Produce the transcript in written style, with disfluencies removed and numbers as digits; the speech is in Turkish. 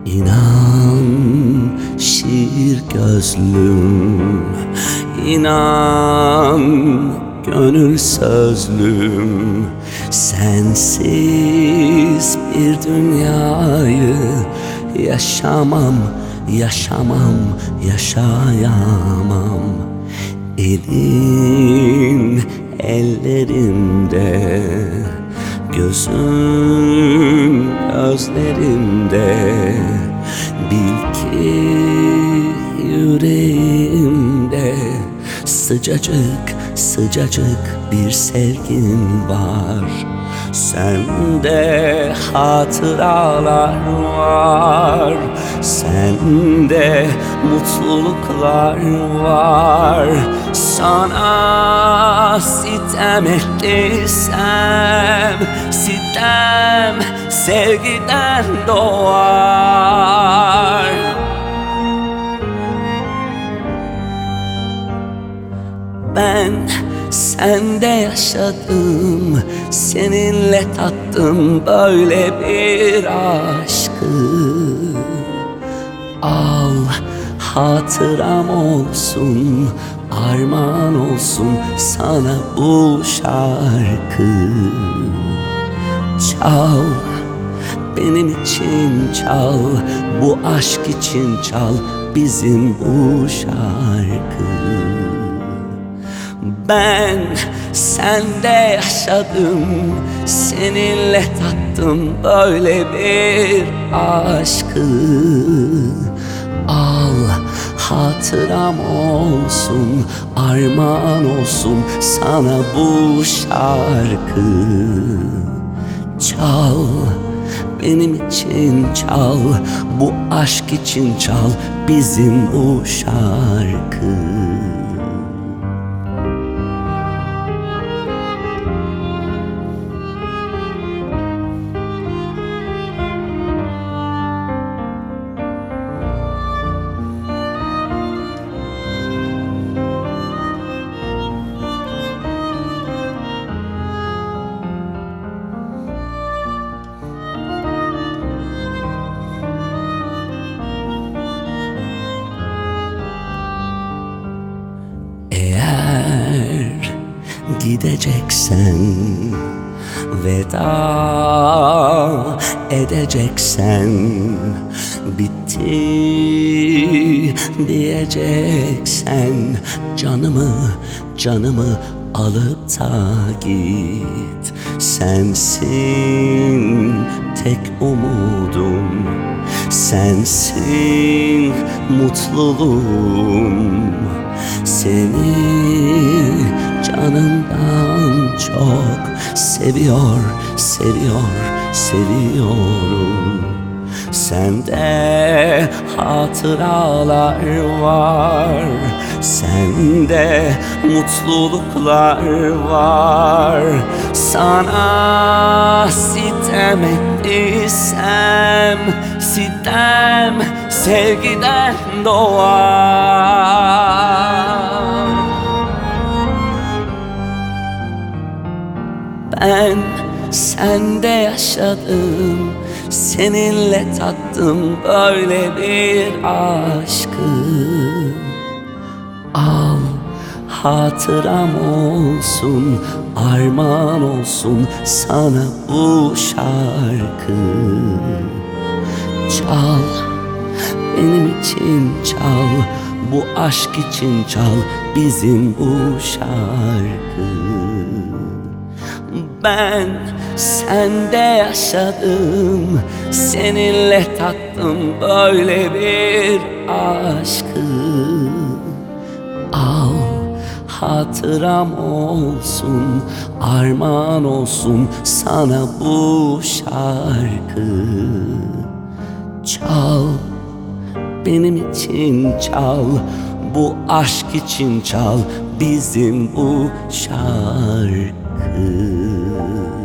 İnan şiir gözlüm, İnan gönül sözlüm, sensiz bir dünyayı yaşamam, yaşamam, yaşayamam. Elin ellerimde, gözün gözlerimde, bil ki yüreğimde sıcacık sıcacık bir sevgin var. Sende hatıralar var, sende mutluluklar var. Sana sitem ettiysem, sitem sevgiden doğar. Ben sende yaşadım, seninle tattım böyle bir aşkı. Al hatıram olsun, armağan olsun sana bu şarkı. Çal, benim için çal, bu aşk için çal bizim bu şarkı. Ben sende yaşadım, seninle tattım böyle bir aşkı. Al hatıram olsun, armağan olsun sana bu şarkı. Çal, benim için çal, bu aşk için çal bizim bu şarkı. Eğer gideceksen, veda edeceksen, bitti diyeceksen, canımı alıp da git. Sensin tek umudum, sensin mutluluğum. Seni canımdan çok seviyorum. Sende hatıralar var, sende mutluluklar var. Sana sitem ettiysem, sitem sevgiden doğar. Ben sende yaşadım, seninle tattım böyle bir aşkı. Al hatıram olsun, armağan olsun sana bu şarkı. Çal, benim için çal, bu aşk için çal bizim bu şarkı. Ben sende yaşadım, seninle tattım böyle bir aşkı. Al hatıram olsun, armağan olsun sana bu şarkı. Çal, benim için çal, bu aşk için çal bizim bu şarkı.